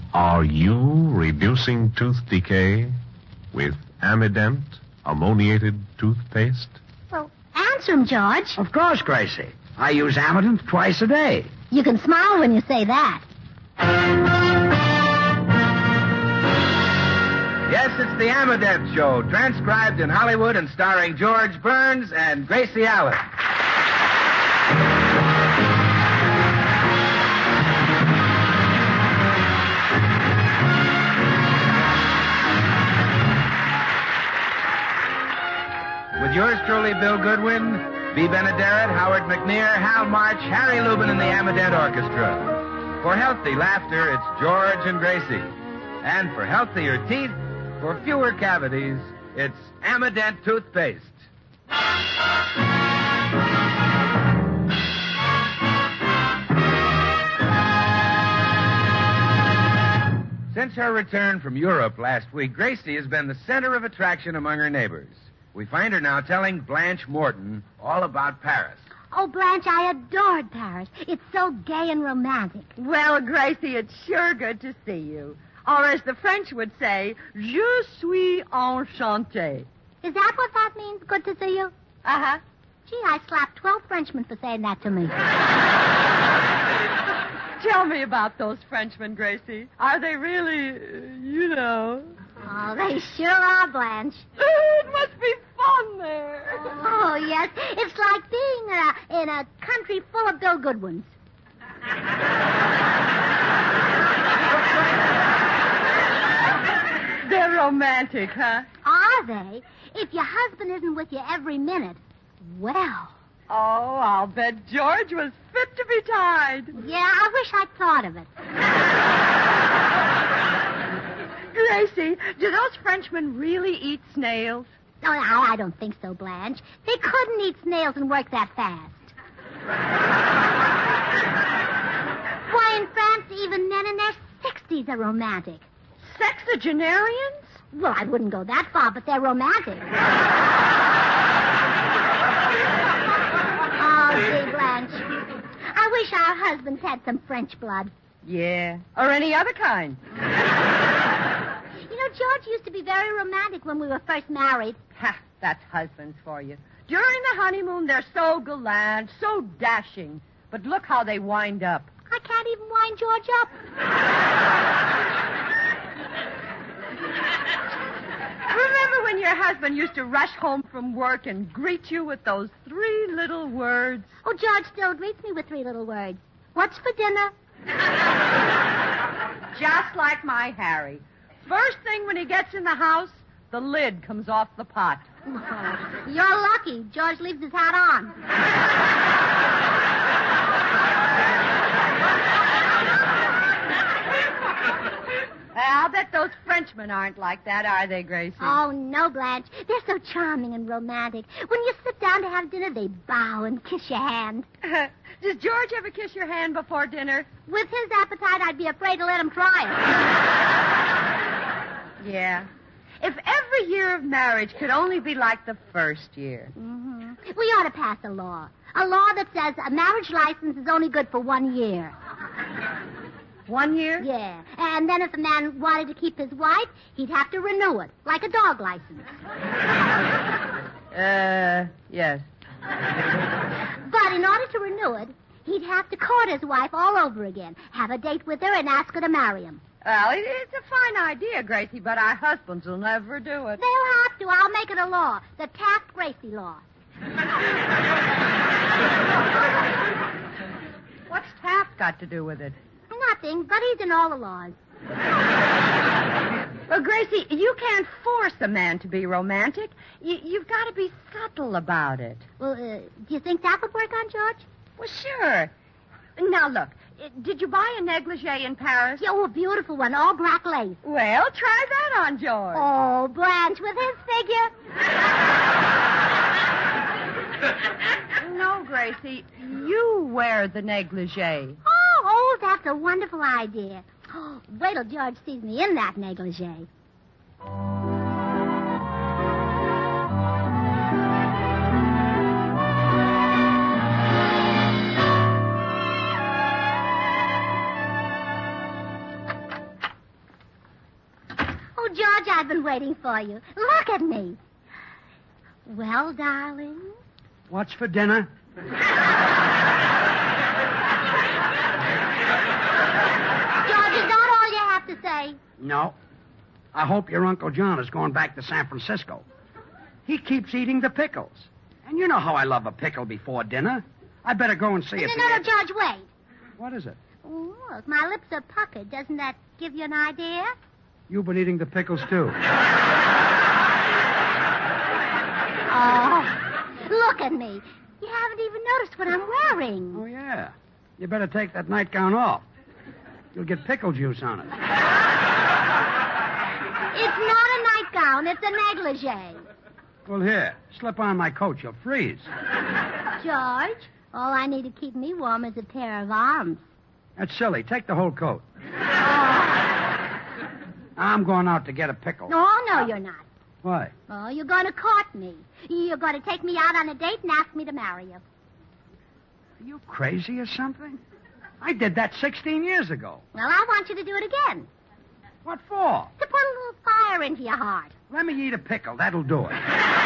Are you reducing tooth decay with Amident ammoniated toothpaste? Well, answer him, George. Of course, Gracie. I use Amident twice a day. You can smile when you say that. Yes, it's the Amident Show, transcribed in Hollywood and starring George Burns and Gracie Allen. With yours truly, Bill Goodwin, Bea Benaderet, Howard McNear, Hal March, Harry Lubin, and the Amident Orchestra. For healthy laughter, it's George and Gracie. And for healthier teeth, for fewer cavities, it's Amident toothpaste. Since her return from Europe last week, Gracie has been the center of attraction among her neighbors. We find her now telling Blanche Morton all about Paris. Oh, Blanche, I adored Paris. It's so gay and romantic. Well, Gracie, it's sure good to see you. Or as the French would say, je suis enchantée. Is that what that means, good to see you? Uh-huh. Gee, I slapped 12 Frenchmen for saying that to me. Tell me about those Frenchmen, Gracie. Are they really, Oh, they sure are, Blanche. It must be fun there. Oh, yes. It's like being in a country full of Bill Goodwins. They're romantic, huh? Are they? If your husband isn't with you every minute, well. Oh, I'll bet George was fit to be tied. Yeah, I wish I'd thought of it. Gracie, do those Frenchmen really eat snails? Oh, I don't think so, Blanche. They couldn't eat snails and work that fast. Why, in France, even men in their 60s are romantic. Sexagenarians? Well, I wouldn't go that far, but they're romantic. Oh, gee, Blanche. I wish our husbands had some French blood. Yeah, or any other kind. You know, George used to be very romantic when we were first married. Ha, that's husbands for you. During the honeymoon, they're so gallant, so dashing. But look how they wind up. I can't even wind George up. Remember when your husband used to rush home from work and greet you with those 3 little words? Oh, George still greets me with 3 little words. What's for dinner? Just like my Harry. First thing when he gets in the house, the lid comes off the pot. Oh, you're lucky. George leaves his hat on. I'll bet those Frenchmen aren't like that, are they, Gracie? Oh, no, Blanche. They're so charming and romantic. When you sit down to have dinner, they bow and kiss your hand. Does George ever kiss your hand before dinner? With his appetite, I'd be afraid to let him try it. Yeah. If every year of marriage could only be like the first year. Mm-hmm. We ought to pass a law. A law that says a marriage license is only good for 1 year. 1 year? Yeah. And then if a man wanted to keep his wife, he'd have to renew it, like a dog license. Yes. But in order to renew it, he'd have to court his wife all over again, have a date with her, and ask her to marry him. Well, it's a fine idea, Gracie, but our husbands will never do it. They'll have to. I'll make it a law. The Taft-Gracie law. What's Taft got to do with it? Nothing, but he's in all the laws. Well, Gracie, you can't force a man to be romantic. You've got to be subtle about it. Well, do you think that would work on George? Well, sure. Now, look, did you buy a negligee in Paris? Oh, a beautiful one, all black lace. Well, try that on George. Oh, Blanche, with his figure. No, Gracie, you wear the negligee. Oh, that's a wonderful idea. Oh, wait till George sees me in that negligee. George, I've been waiting for you. Look at me. Well, darling? What's for dinner? George, is that all you have to say? No. I hope your Uncle John is going back to San Francisco. He keeps eating the pickles. And you know how I love a pickle before dinner. I better go and see if No, George, wait. What is it? Look, my lips are puckered. Doesn't that give you an idea? You've been eating the pickles, too. Oh, look at me. You haven't even noticed what I'm wearing. Oh, yeah. You better take that nightgown off. You'll get pickle juice on it. It's not a nightgown. It's a negligee. Well, here, slip on my coat. You'll freeze. George, all I need to keep me warm is a pair of arms. That's silly. Take the whole coat. I'm going out to get a pickle. No, you're not. Why? Oh, you're going to court me. You're going to take me out on a date and ask me to marry you. Are you crazy or something? I did that 16 years ago. Well, I want you to do it again. What for? To put a little fire into your heart. Let me eat a pickle. That'll do it.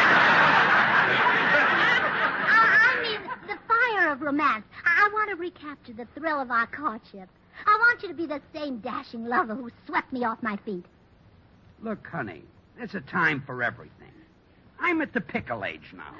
I mean, the fire of romance. I want to recapture the thrill of our courtship. I want you to be the same dashing lover who swept me off my feet. Look, honey, there's a time for everything. I'm at the pickle age now.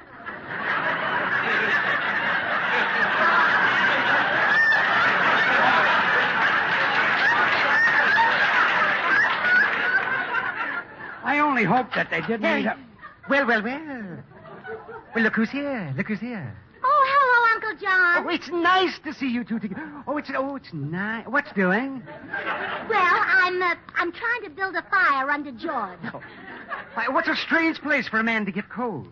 I only hope that they didn't eat up. Well. Well, look who's here. Look who's here. Oh, hello, Uncle John. Oh, it's nice to see you two together. Oh, it's nice. What's doing? Well, I'm trying to build a fire under George. Oh. Why, what's a strange place for a man to get cold?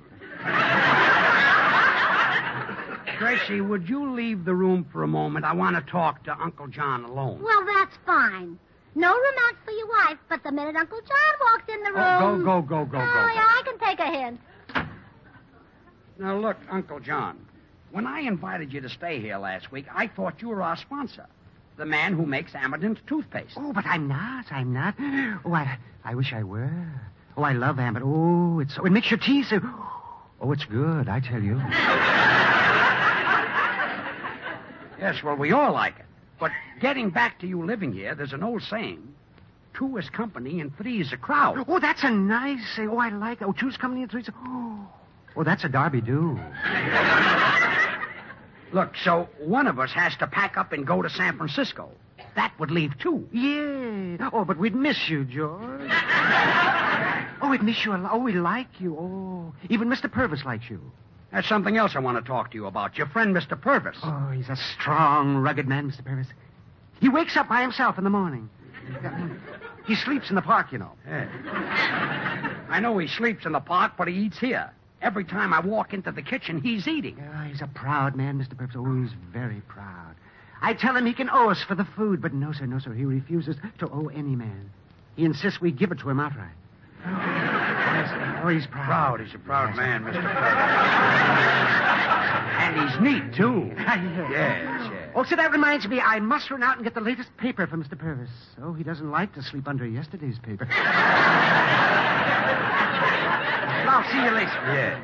Gracie, would you leave the room for a moment? I want to talk to Uncle John alone. Well, that's fine. No romance for your wife, but the minute Uncle John walks in the room... Go. Oh, yeah, I can take a hint. Now, look, Uncle John, when I invited you to stay here last week, I thought you were our sponsor, the man who makes Amadant's toothpaste. Oh, but I'm not. Oh, I wish I were. Oh, I love Amadant. Oh, it makes your teeth so... Oh, it's good, I tell you. Yes, well, we all like it. But getting back to you living here, there's an old saying, 2 is company and 3 is a crowd. Oh, that's a nice say. Oh, I like it. Oh, 2's company and 3's... Oh, that's a Derby do. Look, so one of us has to pack up and go to San Francisco. That would leave 2. Yeah. Oh, but we'd miss you, George. Oh, we'd miss you a lot. Oh, we like you. Oh, even Mr. Purvis likes you. There's something else I want to talk to you about. Your friend, Mr. Purvis. Oh, he's a strong, rugged man, Mr. Purvis. He wakes up by himself in the morning. He sleeps in the park, you know. Yeah. I know he sleeps in the park, but he eats here. Every time I walk into the kitchen, he's eating. Oh, he's a proud man, Mr. Purvis. Oh, he's very proud. I tell him he can owe us for the food, but no, sir. He refuses to owe any man. He insists we give it to him outright. Oh, he's proud. He's a proud man, Mr. Purvis. And he's neat, too. Yes. Oh, so that reminds me, I must run out and get the latest paper for Mr. Purvis. Oh, he doesn't like to sleep under yesterday's paper. I'll see you later. Yes.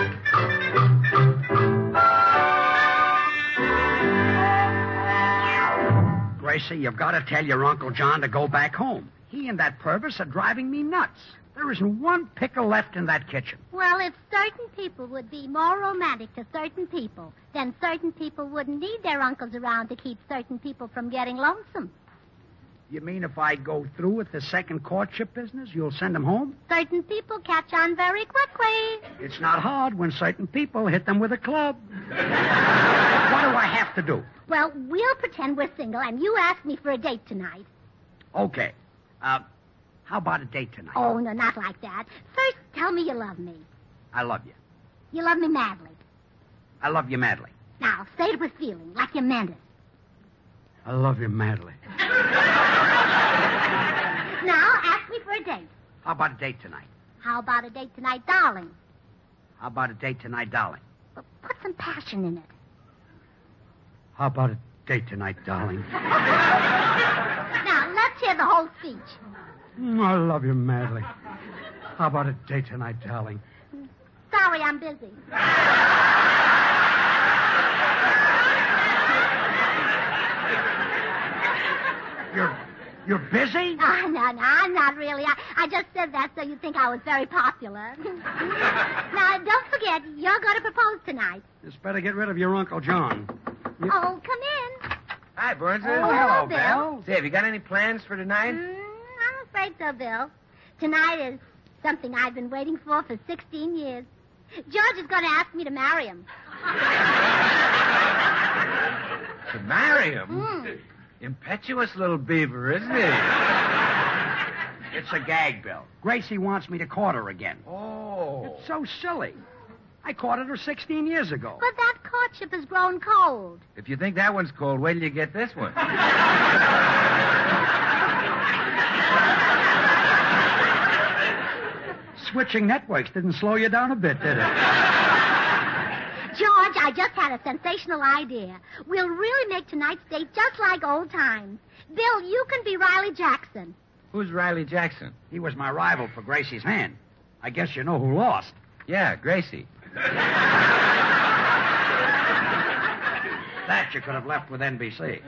Gracie, you've got to tell your Uncle John to go back home. He and that Purvis are driving me nuts. There isn't one pickle left in that kitchen. Well, if certain people would be more romantic to certain people, then certain people wouldn't need their uncles around to keep certain people from getting lonesome. You mean if I go through with the second courtship business, you'll send them home? Certain people catch on very quickly. It's not hard when certain people hit them with a club. What do I have to do? Well, we'll pretend we're single, and you ask me for a date tonight. Okay. How about a date tonight? Oh, no, not like that. First, tell me you love me. I love you. You love me madly. I love you madly. Now, say it with feeling, like you meant it. I love you madly. Now, ask me for a date. How about a date tonight? How about a date tonight, darling? How about a date tonight, darling? Well, put some passion in it. How about a date tonight, darling? Now, let's hear the whole whole speech. I love you madly. How about a date tonight, darling? Sorry, I'm busy. You're busy? Oh, no, I'm not really. I just said that so you'd think I was very popular. Now, don't forget, you're going to propose tonight. Just better get rid of your Uncle John. Oh, come in. Hi, Burns. Oh, hello, Bill. Say, have you got any plans for tonight? I'm afraid so, Bill. Tonight is something I've been waiting for 16 years. George is going to ask me to marry him. To marry him? Impetuous little beaver, isn't he? It's a gag, Bill. Gracie wants me to court her again. Oh. It's so silly. I courted her 16 years ago. But that courtship has grown cold. If you think that one's cold, wait till you get this one. Switching networks didn't slow you down a bit, did it? George, I just had a sensational idea. We'll really make tonight's date just like old times. Bill, you can be Riley Jackson. Who's Riley Jackson? He was my rival for Gracie's hand. I guess you know who lost. Yeah, Gracie. That you could have left with NBC.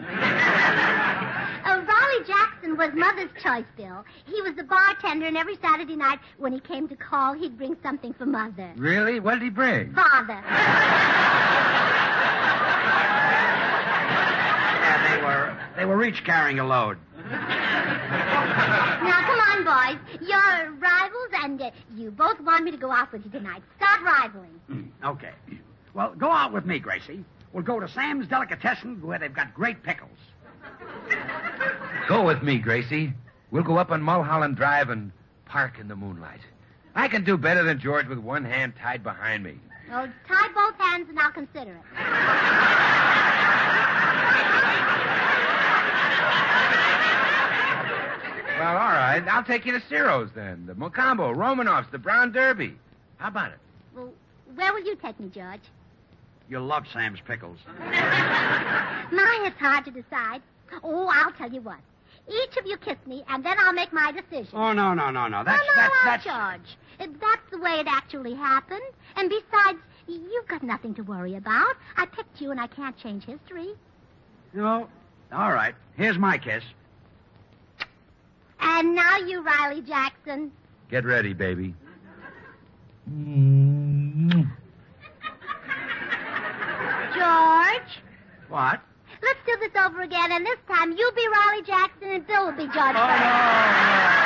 Riley Jackson was Mother's choice, Bill. He was the bartender, and every Saturday night when he came to call, he'd bring something for Mother. Really? What did he bring? Father. Yeah, they were each carrying a load. Now, come on, boys. You're rivals, and you both want me to go out with you tonight. Start rivaling. Okay. Well, go out with me, Gracie. We'll go to Sam's Delicatessen, where they've got great pickles. Go with me, Gracie. We'll go up on Mulholland Drive and park in the moonlight. I can do better than George with one hand tied behind me. Oh, tie both hands, and I'll consider it. Well, all right. I'll take you to Ciro's then. The Mocambo, Romanoff's, the Brown Derby. How about it? Well, where will you take me, George? You'll love Sam's pickles. My, it's hard to decide. Oh, I'll tell you what. Each of you kiss me, and then I'll make my decision. Oh, no. That's... George. That's the way it actually happened. And besides, you've got nothing to worry about. I picked you, and I can't change history. No. All right. Here's my kiss. And now you, Riley Jackson. Get ready, baby. George? What? Let's do this over again, and this time you'll be Riley Jackson and Bill will be George. Oh, no.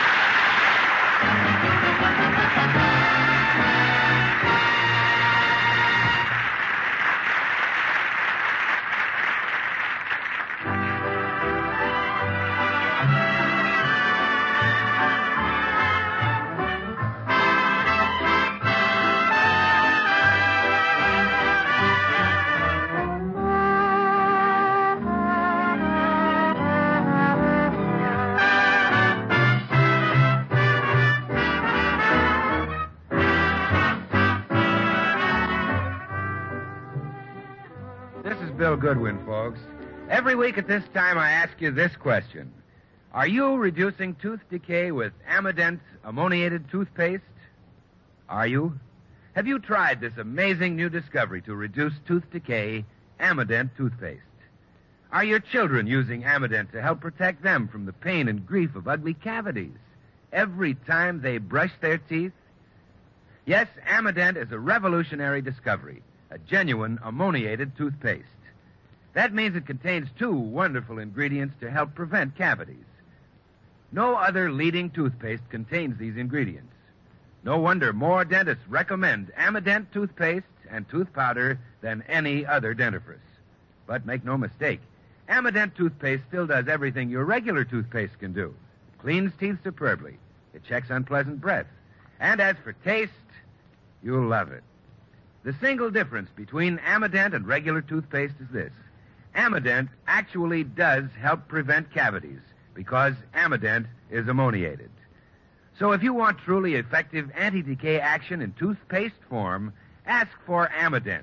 Bill Goodwin, folks. Every week at this time, I ask you this question. Are you reducing tooth decay with Amident ammoniated toothpaste? Are you? Have you tried this amazing new discovery to reduce tooth decay, Amident toothpaste? Are your children using Amident to help protect them from the pain and grief of ugly cavities every time they brush their teeth? Yes, Amident is a revolutionary discovery, a genuine ammoniated toothpaste. That means it contains two wonderful ingredients to help prevent cavities. No other leading toothpaste contains these ingredients. No wonder more dentists recommend Amident toothpaste and tooth powder than any other dentifrice. But make no mistake, Amident toothpaste still does everything your regular toothpaste can do. It cleans teeth superbly. It checks unpleasant breath. And as for taste, you'll love it. The single difference between Amident and regular toothpaste is this. Amident actually does help prevent cavities because Amident is ammoniated. So if you want truly effective anti-decay action in toothpaste form, ask for Amident.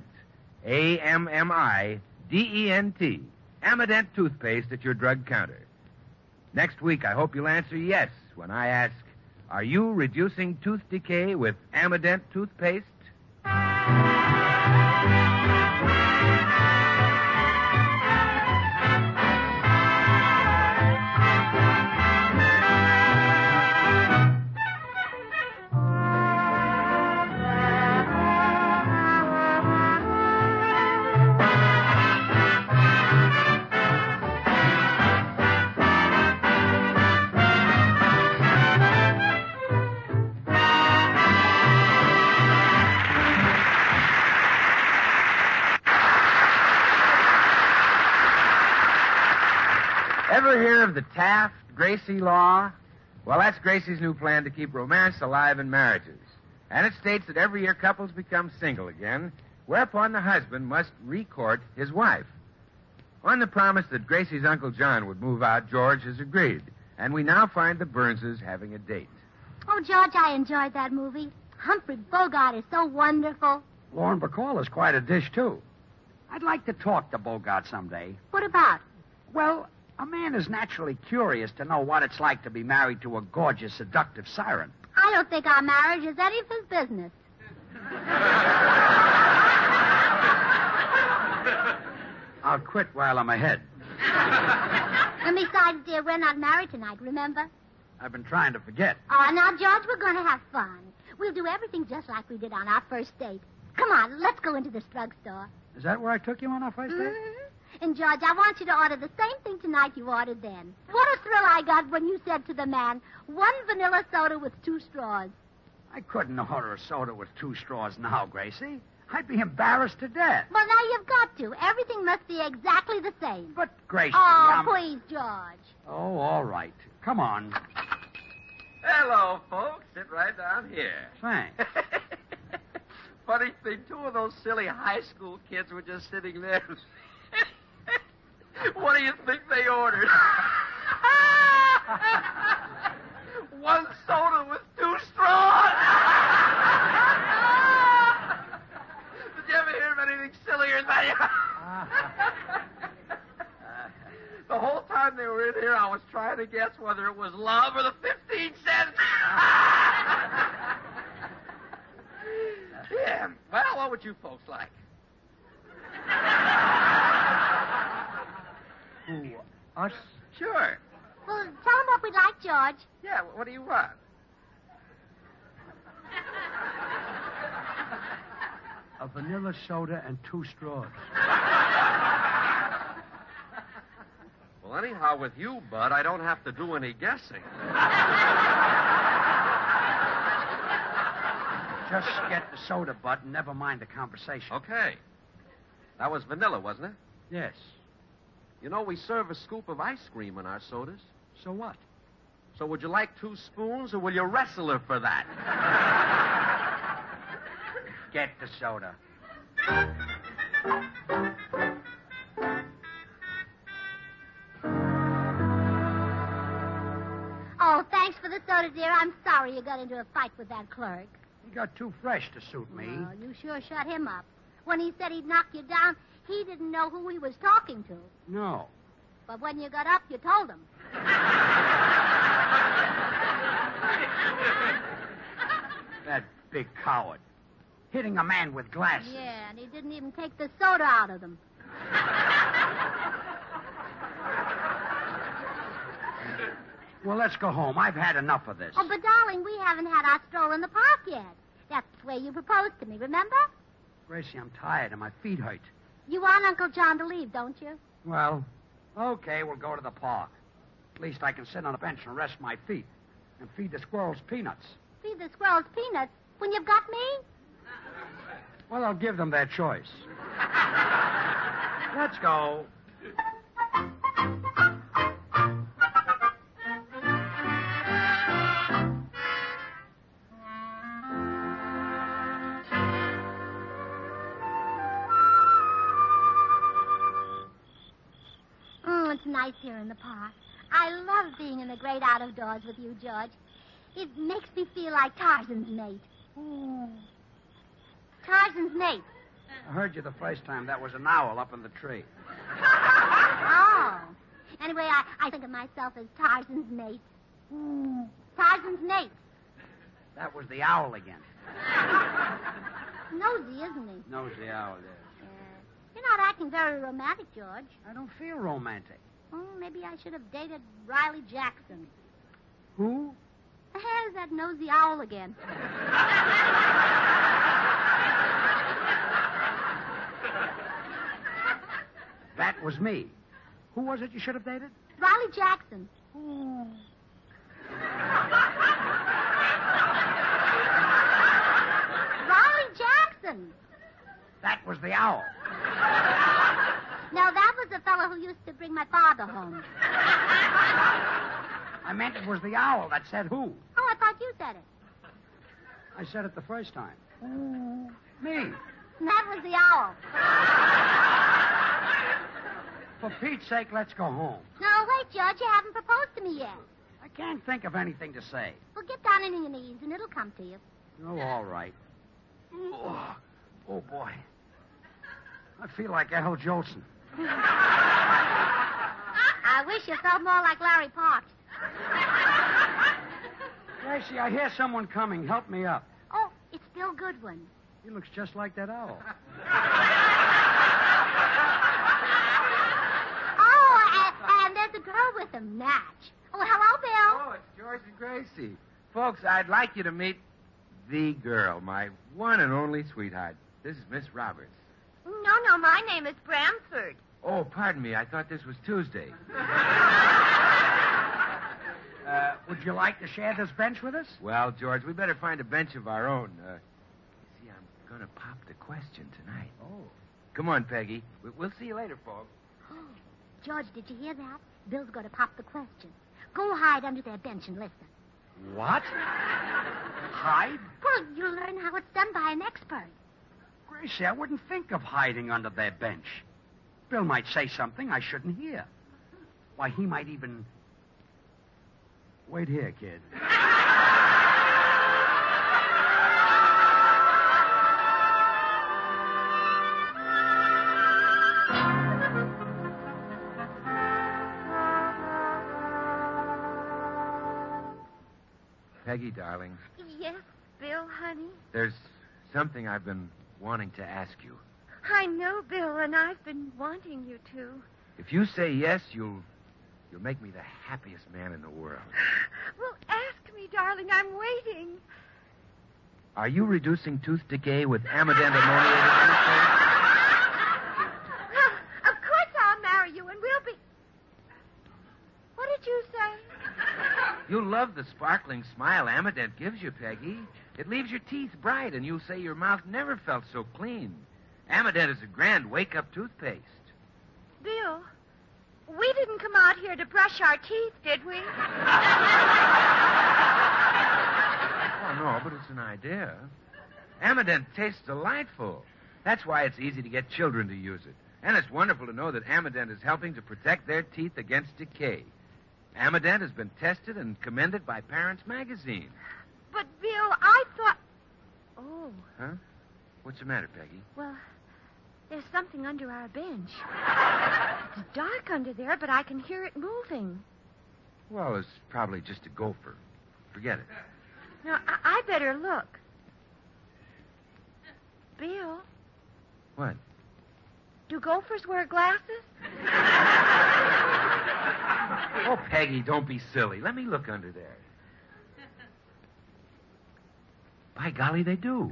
A-M-M-I-D-E-N-T. Amident toothpaste at your drug counter. Next week, I hope you'll answer yes when I ask, are you reducing tooth decay with Amident toothpaste? Ever hear of the Taft-Gracie law? Well, that's Gracie's new plan to keep romance alive in marriages. And it states that every year couples become single again, whereupon the husband must recourt his wife. On the promise that Gracie's Uncle John would move out, George has agreed. And we now find the Burnses having a date. Oh, George, I enjoyed that movie. Humphrey Bogart is so wonderful. Lauren Bacall is quite a dish, too. I'd like to talk to Bogart someday. What about? Well, a man is naturally curious to know what it's like to be married to a gorgeous, seductive siren. I don't think our marriage is any of his business. I'll quit while I'm ahead. And besides, dear, we're not married tonight, remember? I've been trying to forget. Oh, now, George, we're going to have fun. We'll do everything just like we did on our first date. Come on, let's go into this drugstore. Is that where I took you on our first date? Mm-hmm. And, George, I want you to order the same thing tonight you ordered then. What a thrill I got when you said to the man, 1 vanilla soda with 2 straws. I couldn't order a soda with 2 straws now, Gracie. I'd be embarrassed to death. Well, now you've got to. Everything must be exactly the same. But, Gracie, Oh, please, George. Oh, all right. Come on. Hello, folks. Sit right down here. Thanks. Funny thing, 2 of those silly high school kids were just sitting there. What do you think they ordered? 1 soda with 2 straws. Did you ever hear of anything sillier than that? The whole time they were in here, I was trying to guess whether it was love or the 15 cents. Yeah. Well, what would you folks like? Who, us? Sure. Well, tell him what we'd like, George. Yeah, what do you want? A vanilla soda and 2 straws. Well, anyhow, with you, Bud, I don't have to do any guessing. Just get the soda, Bud, and never mind the conversation. Okay. That was vanilla, wasn't it? Yes. You know, we serve a scoop of ice cream in our sodas. So what? So would you like 2 spoons, or will you wrestle her for that? Get the soda. Oh, thanks for the soda, dear. I'm sorry you got into a fight with that clerk. He got too fresh to suit me. Well, you sure shut him up. When he said he'd knock you down, he didn't know who he was talking to. No. But when you got up, you told him. That big coward. Hitting a man with glasses. Yeah, and he didn't even take the soda out of them. Well, let's go home. I've had enough of this. Oh, but darling, we haven't had our stroll in the park yet. That's the way you proposed to me, remember? Gracie, I'm tired and my feet hurt. You want Uncle John to leave, don't you? Well, okay, we'll go to the park. At least I can sit on a bench and rest my feet and feed the squirrels peanuts. Feed the squirrels peanuts when you've got me? Well, I'll give them their choice. Let's go. It's nice here in the park. I love being in the great out of doors with you, George. It makes me feel like Tarzan's mate. Ooh. Tarzan's mate. I heard you the first time. That was an owl up in the tree. Oh. Anyway, I think of myself as Tarzan's mate. Tarzan's mate. That was the owl again. Nosy, isn't he? Knows the owl, yes. You're not acting very romantic, George. I don't feel romantic. Maybe I should have dated Riley Jackson. Who? There's that nosy owl again. That was me. Who was it you should have dated? Riley Jackson. Riley Jackson. That was the owl. Now, that was the fellow who used to bring my father home. I meant it was the owl that said who. Oh, I thought you said it. I said it the first time. Me. That was the owl. For Pete's sake, let's go home. No, wait, Judge. You haven't proposed to me yet. I can't think of anything to say. Well, get down on your knees, and it'll come to you. Oh, all right. Oh, boy. I feel like Al Jolson. I wish you felt more like Larry Parks. Gracie, I hear someone coming. Help me up. Oh, it's Bill Goodwin. He looks just like that owl. Oh, and there's a girl with him, Natch. Oh, hello, Bill. Oh, it's George and Gracie. Folks, I'd like you to meet the girl, my one and only sweetheart. This is Miss Roberts. No, my name is Bramford. Oh, pardon me. I thought this was Tuesday. Would you like to share this bench with us? Well, George, we better find a bench of our own. See, I'm going to pop the question tonight. Oh. Come on, Peggy. We'll see you later, folks. George, did you hear that? Bill's going to pop the question. Go hide under their bench and listen. What? Hide? Well, you'll learn how it's done by an expert. Gracie, I wouldn't think of hiding under their bench. Bill might say something I shouldn't hear. Why, he might even... Wait here, kid. Peggy, darling, Yes, Bill, honey. there's something I've been wanting to ask you. I know, Bill, and I've been wanting you to. If you say yes, you'll make me the happiest man in the world. Well, ask me, darling. I'm waiting. Are you reducing tooth decay with Amadent ammoniated toothpaste? Well, of course I'll marry you, and we'll be... What did you say? You'll love the sparkling smile Amadent gives you, Peggy. It leaves your teeth bright, and you'll say your mouth never felt so clean. Amadent is a grand wake-up toothpaste. Bill, we didn't come out here to brush our teeth, did we? Oh, no, but it's an idea. Amadent tastes delightful. That's why it's easy to get children to use it. And it's wonderful to know that Amadent is helping to protect their teeth against decay. Amadent has been tested and commended by Parents Magazine. But, Bill, I thought... Oh, Huh? What's the matter, Peggy? well, there's something under our bench. It's dark under there, but I can hear it moving. Well, it's probably just a gopher. Forget it. Now, I better look. Bill, What? do gophers wear glasses? Oh, Peggy, don't be silly. Let me look under there. By golly, they do.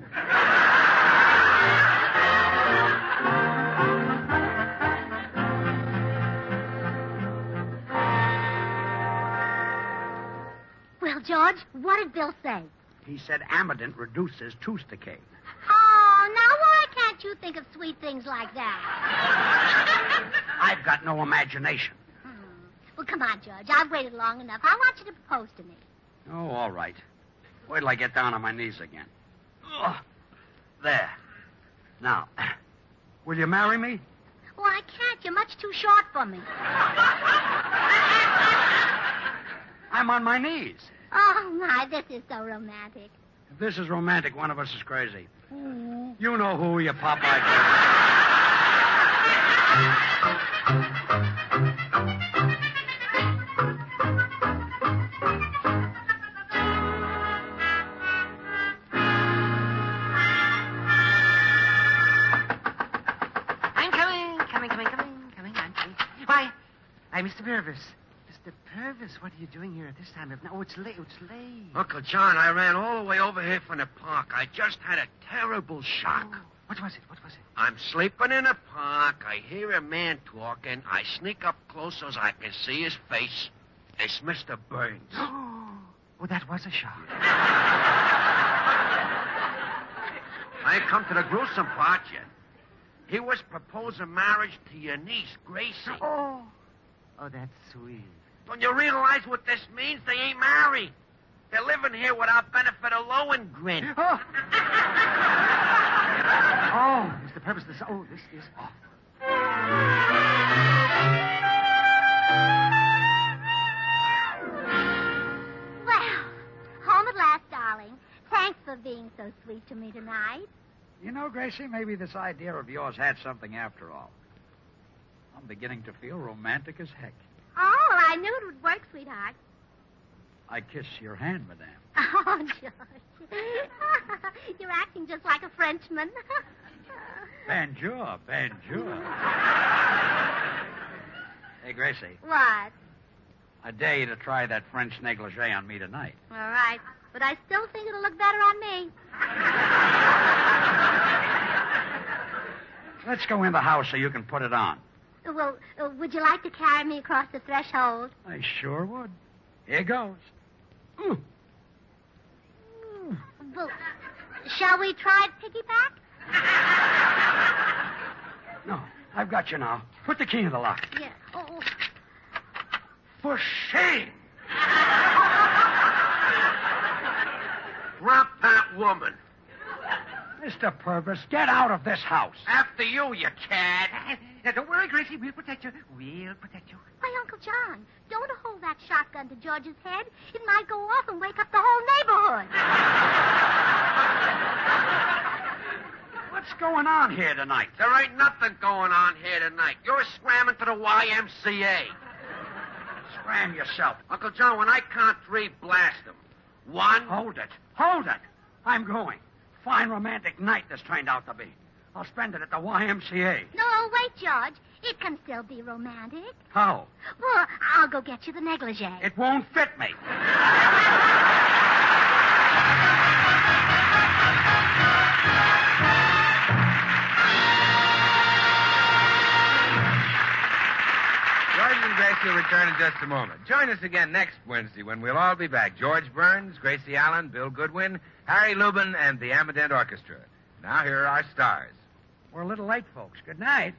Well, George, what did Bill say? He said Amadent reduces tooth decay. Oh, now why can't you think of sweet things like that? I've got no imagination. Well, come on, George. I've waited long enough. I want you to propose to me. Oh, all right. Wait till I get down on my knees again. Ugh. There. Now, will you marry me? Oh, I can't. You're much too short for me. I'm on my knees. Oh, my, this is so romantic. If this is romantic, one of us is crazy. You know who, you Popeye. Purvis. Mr. Purvis, what are you doing here at this time of night? Oh, it's late. It's late. Uncle John, I ran all the way over here from the park. I just had a terrible shock. Oh, what was it? I'm sleeping in the park. I hear a man talking. I sneak up close so I can see his face. It's Mr. Burns. Oh, that was a shock. I ain't come to the gruesome part yet. He was proposing marriage to your niece, Gracie. Oh, that's sweet. Don't you realize what this means? They ain't married. They're living here without benefit of Lohengrin. Oh. Mr. Purvis, this is awful. Well, home at last, darling. Thanks for being so sweet to me tonight. You know, Gracie, maybe this idea of yours had something after all. I'm beginning to feel romantic as heck. Oh, well, I knew it would work, sweetheart. I kiss your hand, madame. Oh, George. You're acting just like a Frenchman. Bonjour. Hey, Gracie, What? I dare you to try that French negligee on me tonight. All right. But I still think it'll look better on me. Let's go in the house so you can put it on. Well, would you like to carry me across the threshold? I sure would. Here goes. Ooh. Well, shall we try piggyback? No, I've got you now. Put the key in the lock. Yeah. Oh. For shame! Drop that woman. Mr. Purvis, get out of this house. After you cad. Now, don't worry, Gracie. We'll protect you. We'll protect you. Why, Uncle John, don't hold that shotgun to George's head. It might go off and wake up the whole neighborhood. What's going on here tonight? There ain't nothing going on here tonight. You're scramming to the YMCA. Scram yourself. Uncle John, when I count three, blast them. 1. Hold it. I'm going. Fine romantic night this turned out to be. I'll spend it at the YMCA. No, wait, George. It can still be romantic. How? Well, I'll go get you the negligee. It won't fit me. George and Gracie will return in just a moment. Join us again next Wednesday when we'll all be back. George Burns, Gracie Allen, Bill Goodwin, Harry Lubin, and the Amadent Orchestra. Now here are our stars. We're a little late, folks. Good night.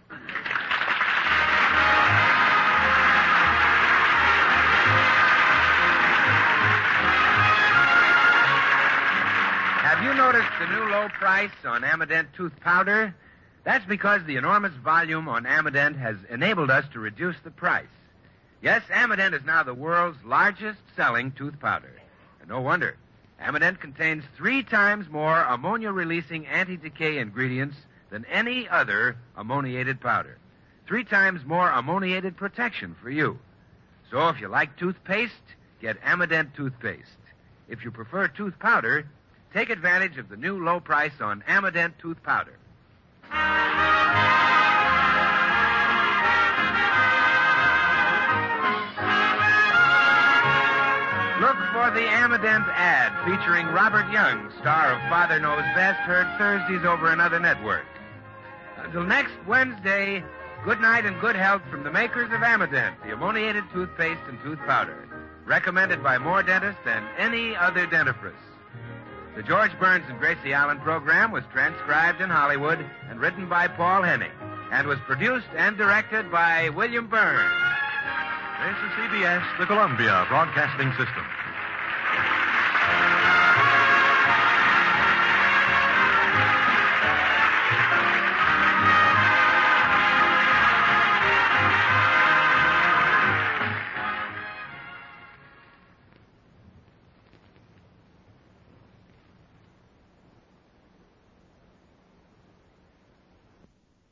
Have you noticed the new low price on Amadent tooth powder? That's because the enormous volume on Amadent has enabled us to reduce the price. Yes, Amadent is now the world's largest selling tooth powder. And no wonder. Amadent contains 3 times more ammonia-releasing anti-decay ingredients than any other ammoniated powder. 3 times more ammoniated protection for you. So if you like toothpaste, get Amadent toothpaste. If you prefer tooth powder, take advantage of the new low price on Amadent tooth powder. Look for the Amadent ad featuring Robert Young, star of Father Knows Best, heard Thursdays over another network. Until next Wednesday, good night and good health from the makers of Amadent, the ammoniated toothpaste and tooth powder, recommended by more dentists than any other dentifrice. The George Burns and Gracie Allen program was transcribed in Hollywood and written by Paul Henning and was produced and directed by William Burns. This is CBS, the Columbia Broadcasting System.